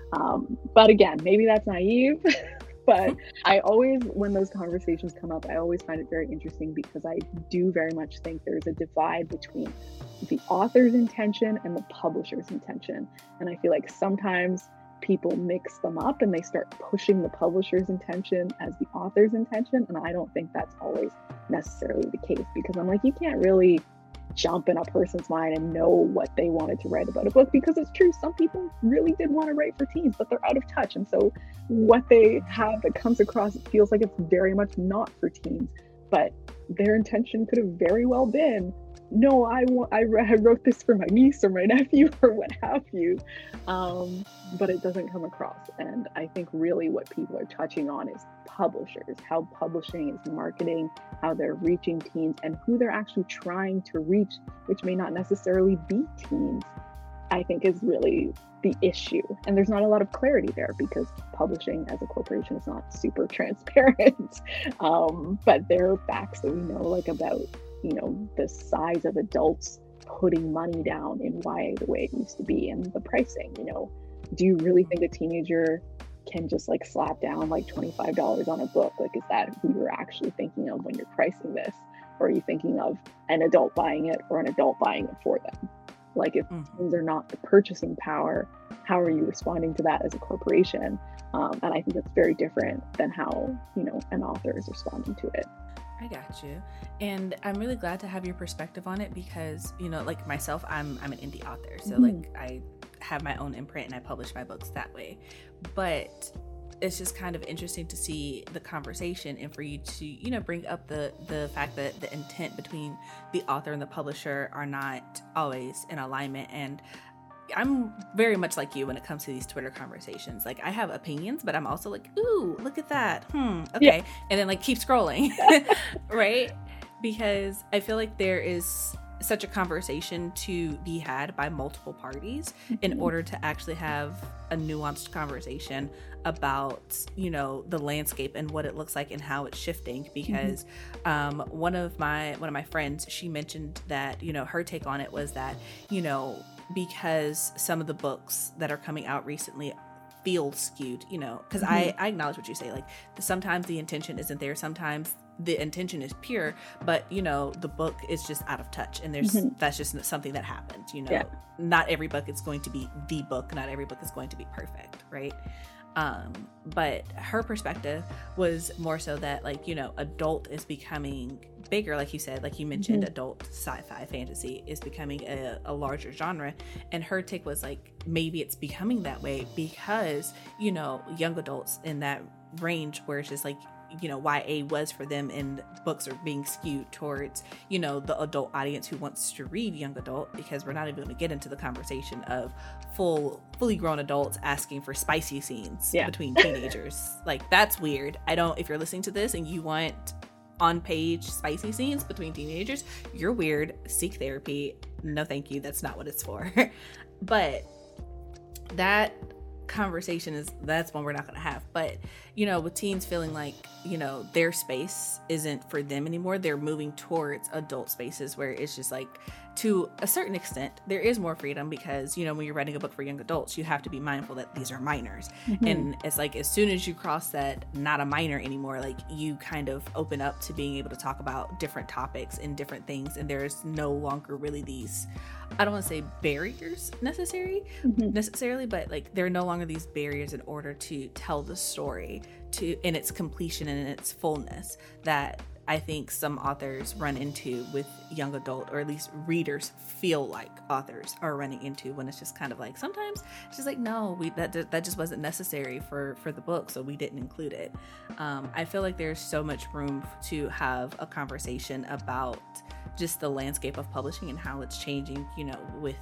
But again, maybe that's naive, but I always, when those conversations come up, I always find it very interesting because I do very much think there's a divide between the author's intention and the publisher's intention. And I feel like sometimes people mix them up and they start pushing the publisher's intention as the author's intention. And I don't think that's always necessarily the case, because I'm like, you can't really jump in a person's mind and know what they wanted to write about a book, because it's true, some people really did want to write for teens, but they're out of touch, and so what they have that comes across, it feels like it's very much not for teens, but their intention could have very well been, no, I wrote this for my niece or my nephew or what have you, but it doesn't come across. And I think really what people are touching on is publishers, how publishing is marketing, how they're reaching teens, and who they're actually trying to reach, which may not necessarily be teens, I think is really the issue. And there's not a lot of clarity there because publishing as a corporation is not super transparent. But there are facts that we know, like about, you know, the size of adults putting money down in YA the way it used to be, and the pricing. You know, do you really think a teenager can just like slap down like $25 on a book? Like, is that who you're actually thinking of when you're pricing this? Or are you thinking of an adult buying it or an adult buying it for them? Like, if teens are not the purchasing power, how are you responding to that as a corporation? And I think that's very different than how, you know, an author is responding to it. I got you. And I'm really glad to have your perspective on it because, you know, like myself, I'm an indie author. So like I have my own imprint and I publish my books that way. But it's just kind of interesting to see the conversation and for you to, you know, bring up the fact that the intent between the author and the publisher are not always in alignment. And I'm very much like you when it comes to these Twitter conversations. Like, I have opinions, but I'm also like, ooh, look at that. Okay. Yeah. And then like keep scrolling, right? Because I feel like there is such a conversation to be had by multiple parties in order to actually have a nuanced conversation about, you know, the landscape and what it looks like and how it's shifting. Because one of my friends, she mentioned that, you know, her take on it was that, you know, because some of the books that are coming out recently feel skewed, you know, because I acknowledge what you say, like sometimes the intention isn't there, sometimes the intention is pure, but you know, the book is just out of touch, and there's that's just something that happens, you know. Not every book is going to be the book, not every book is going to be perfect, right? But her perspective was more so that, like, you know, adult is becoming bigger, like you said, like you mentioned, adult sci-fi fantasy is becoming a larger genre, and her take was like, maybe it's becoming that way because, you know, young adults in that range where it's just like, you know, YA was for them, and books are being skewed towards, you know, the adult audience who wants to read young adult, because we're not even going to get into the conversation of fully grown adults asking for spicy scenes between teenagers. Like, that's weird. If you're listening to this and you want on page spicy scenes between teenagers, you're weird. Seek therapy. No, thank you. That's not what it's for. But that conversation that's one we're not going to have. But, you know, with teens feeling like, you know, their space isn't for them anymore, they're moving towards adult spaces where it's just like, to a certain extent, there is more freedom, because, you know, when you're writing a book for young adults, you have to be mindful that these are minors. And it's like, as soon as you cross that not a minor anymore, like, you kind of open up to being able to talk about different topics and different things, and there's no longer really these, I don't want to say barriers necessarily, but like, there are no longer these barriers in order to tell the story in its completion and in its fullness that I think some authors run into with young adult, or at least readers feel like authors are running into, when it's just kind of like, sometimes it's just like, no, that just wasn't necessary for the book, so we didn't include it. I feel like there's so much room to have a conversation about just the landscape of publishing and how it's changing, with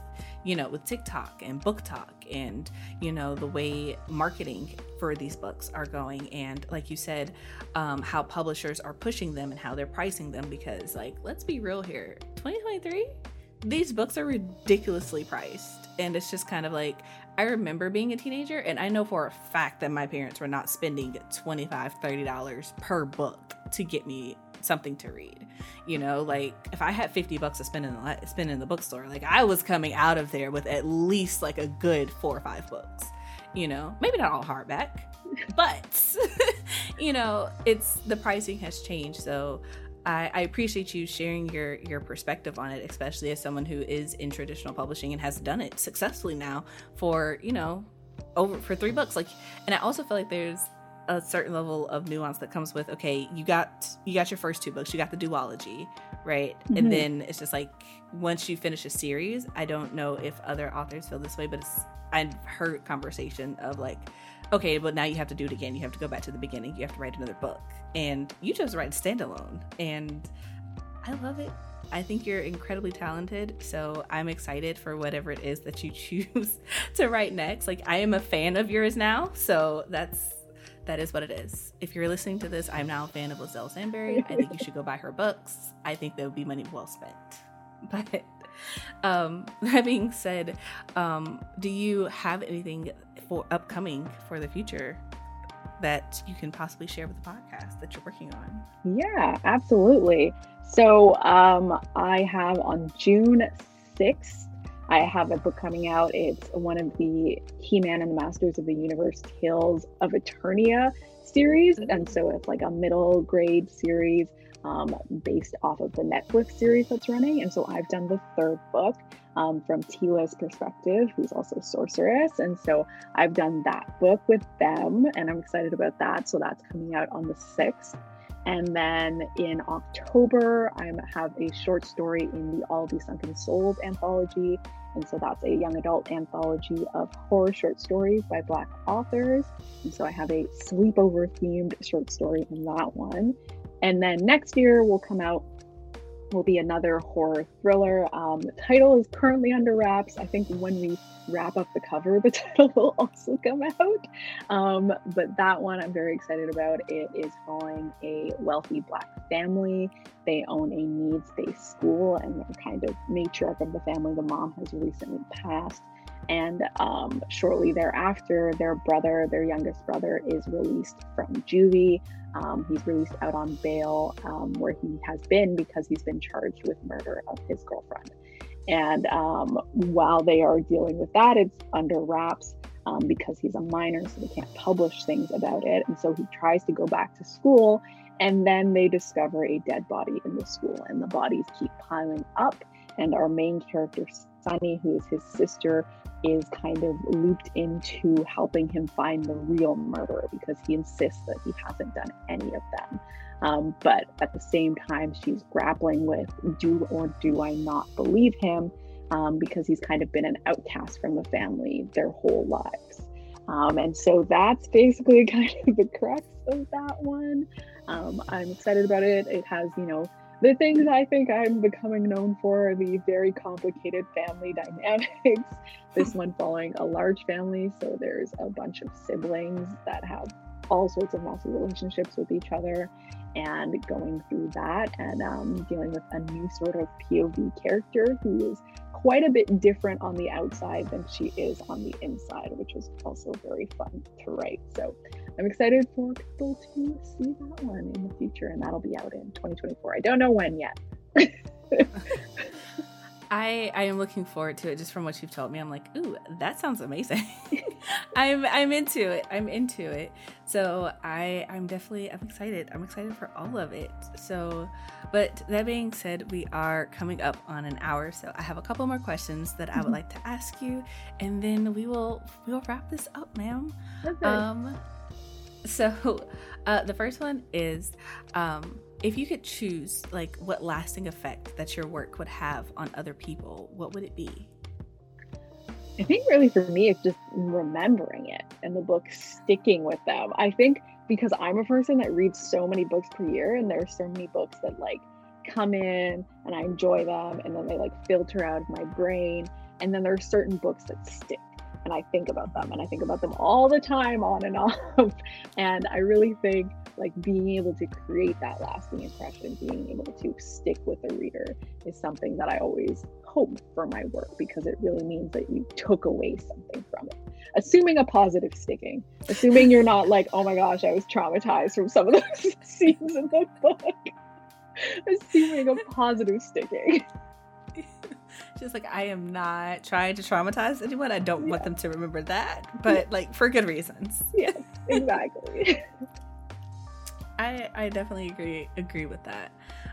TikTok and BookTok, and, the way marketing for these books are going. And like you said, how publishers are pushing them and how they're pricing them, because, like, let's be real here, 2023, these books are ridiculously priced. And it's just kind of like, I remember being a teenager, and I know for a fact that my parents were not spending $25-$30 per book to get me something to read. Like, if I had $50 to spend in the bookstore, like, I was coming out of there with at least like a good 4 or 5 books. Maybe not all hardback, but it's, the pricing has changed. So I appreciate you sharing your perspective on it, especially as someone who is in traditional publishing and has done it successfully now for for 3 books. Like, and I also feel like there's a certain level of nuance that comes with, okay, you got your first 2 books, you got the duology, right? And then it's just like, once you finish a series, I don't know if other authors feel this way, but I've heard conversation of like, okay, but now you have to do it again. You have to go back to the beginning. You have to write another book. And you chose to write standalone. And I love it. I think you're incredibly talented. So I'm excited for whatever it is that you choose to write next. Like, I am a fan of yours now. So that is what it is. If you're listening to this, I'm now a fan of Lizelle Sambury. I think you should go buy her books. I think that would be money well spent. But that being said, do you have anything upcoming for the future that you can possibly share with the podcast that you're working on? Yeah, absolutely. So I have on June 6th, I have a book coming out. It's one of the He-Man and the Masters of the Universe Tales of Eternia series. And so it's like a middle grade series based off of the Netflix series that's running. And so I've done the 3rd book from Tila's perspective, who's also a sorceress. And so I've done that book with them, and I'm excited about that. So that's coming out on the 6th. And then in October, I have a short story in the All Be Sunken Souls anthology. And so that's a young adult anthology of horror short stories by Black authors. And so I have a sleepover themed short story in that one. And then next year will come out will be another horror thriller. The title is currently under wraps. I think when we wrap up the cover, the title will also come out. But that one I'm very excited about. It is following a wealthy Black family. They own a needs-based school, and the kind of matriarch of the family, the mom, has recently passed. And shortly thereafter, their youngest brother, is released from juvie. He's released out on bail, where he has been because he's been charged with murder of his girlfriend. And while they are dealing with that, it's under wraps because he's a minor, so they can't publish things about it. And so he tries to go back to school, and then they discover a dead body in the school, and the bodies keep piling up. And our main character, Sunny, who is his sister, is kind of looped into helping him find the real murderer because he insists that he hasn't done any of them. But at the same time, she's grappling with do or do I not believe him, because he's kind of been an outcast from the family their whole lives. And so that's basically kind of the crux of that one. I'm excited about it. It has, the things I think I'm becoming known for, the very complicated family dynamics. This one following a large family, so there's a bunch of siblings that have all sorts of messy relationships with each other, and going through that and dealing with a new sort of POV character who is quite a bit different on the outside than she is on the inside, which was also very fun to write. So I'm excited for people to see that one in the future, and that'll be out in 2024. I don't know when yet. I am looking forward to it just from what you've told me. I'm like, ooh, that sounds amazing. I'm into it. So I'm excited. I'm excited for all of it. So, but that being said, we are coming up on an hour. So I have a couple more questions that I would like to ask you, and then we will wrap this up, ma'am. Okay. So the first one is, if you could choose like what lasting effect that your work would have on other people, what would it be? I think really for me, it's just remembering it and the book sticking with them. I think because I'm a person that reads so many books per year, and there are so many books that like come in and I enjoy them, and then they like filter out of my brain. And then there are certain books that stick, and I think about them, and I think about them all the time, on and off. And I really think like being able to create that lasting impression, being able to stick with the reader, is something that I always hope for my work, because it really means that you took away something from it. Assuming a positive sticking, assuming you're not like, oh my gosh, I was traumatized from some of those scenes in the book. Assuming a positive sticking. Just like, I am not trying to traumatize anyone. I don't want them to remember that, but like for good reasons. Yes, exactly. I definitely agree with that.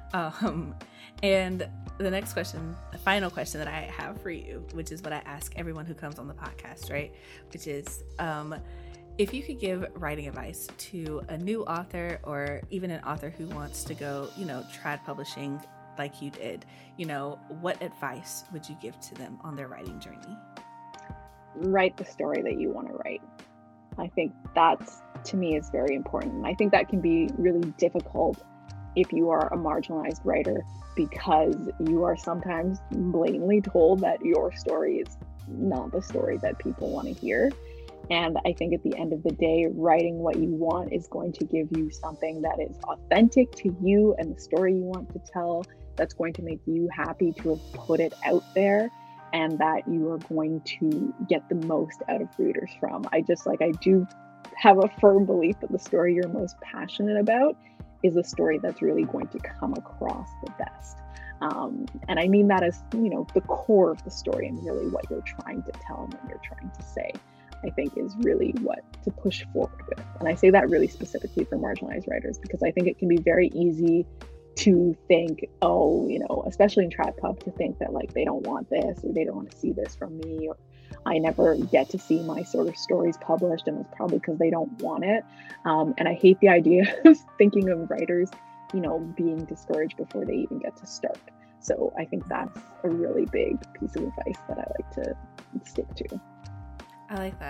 And the next question, the final question that I have for you, which is what I ask everyone who comes on the podcast, right? Which is, if you could give writing advice to a new author, or even an author who wants to go, trad publishing like you did, what advice would you give to them on their writing journey? Write the story that you want to write. I think that's, to me, is very important. And I think that can be really difficult if you are a marginalized writer, because you are sometimes blatantly told that your story is not the story that people want to hear. And I think at the end of the day, writing what you want is going to give you something that is authentic to you and the story you want to tell, that's going to make you happy to have put it out there, and that you are going to get the most out of readers from. I do have a firm belief that the story you're most passionate about is a story that's really going to come across the best. And I mean that as, the core of the story, and really what you're trying to tell and what you're trying to say, I think is really what to push forward with. And I say that really specifically for marginalized writers, because I think it can be very easy to think, especially in trad pub, to think that like they don't want this, or they don't want to see this from me, or I never get to see my sort of stories published, and it's probably because they don't want it. And I hate the idea of thinking of writers, being discouraged before they even get to start. So I think that's a really big piece of advice that I like to stick to. I like that.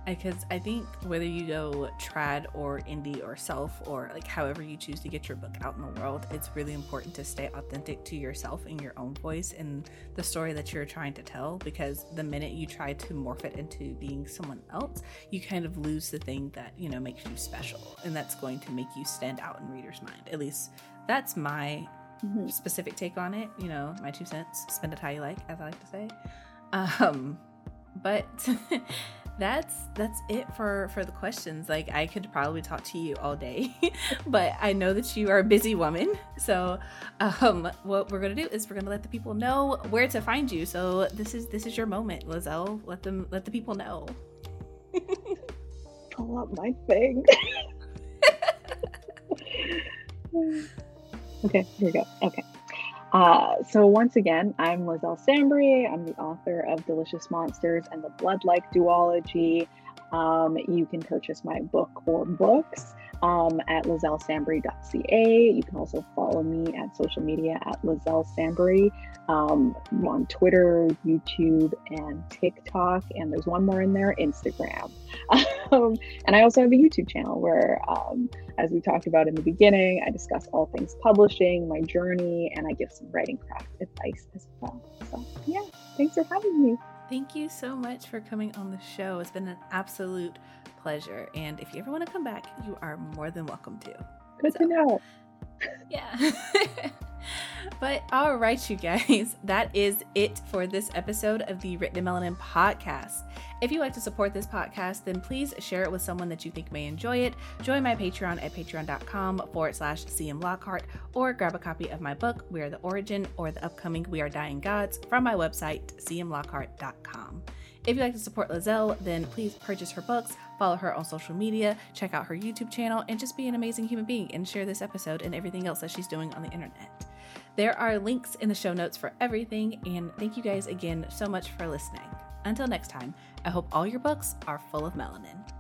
Because I think whether you go trad or indie or self, or like however you choose to get your book out in the world, it's really important to stay authentic to yourself and your own voice and the story that you're trying to tell. Because the minute you try to morph it into being someone else, you kind of lose the thing that, you know, makes you special, and that's going to make you stand out in readers' mind. At least that's my specific take on it. You know, my 2 cents. Spend it how you like, as I like to say. But that's it for the questions. Like, I could probably talk to you all day, but I know that you are a busy woman. So what we're gonna do is we're gonna let the people know where to find you. So this is your moment, Lizelle. Let the people know. Pull up my thing. Okay, here we go. Okay. So once again, I'm Lizelle Sambury. I'm the author of Delicious Monsters and the Blood-like Duology. You can purchase my book or books at lizellesambury.ca. You can also follow me at social media at Lizelle Sambury, on Twitter, YouTube, and TikTok. And there's one more in there, Instagram. And I also have a YouTube channel where, as we talked about in the beginning, I discuss all things publishing, my journey, and I give some writing craft advice as well. So yeah, thanks for having me. Thank you so much for coming on the show. It's been an absolute pleasure. And if you ever want to come back, you are more than welcome to. Good to know. Yeah. But all right, you guys, that is it for this episode of the Written in Melanin podcast. If you'd like to support this podcast, then please share it with someone that you think may enjoy it. Join my Patreon at patreon.com/CM Lockhart, or grab a copy of my book, We Are the Origin, or the upcoming We Are Dying Gods, from my website, cmlockhart.com. If you'd like to support Lizelle, then please purchase her books, follow her on social media, check out her YouTube channel, and just be an amazing human being and share this episode and everything else that she's doing on the internet. There are links in the show notes for everything, and thank you guys again so much for listening. Until next time, I hope all your books are full of melanin.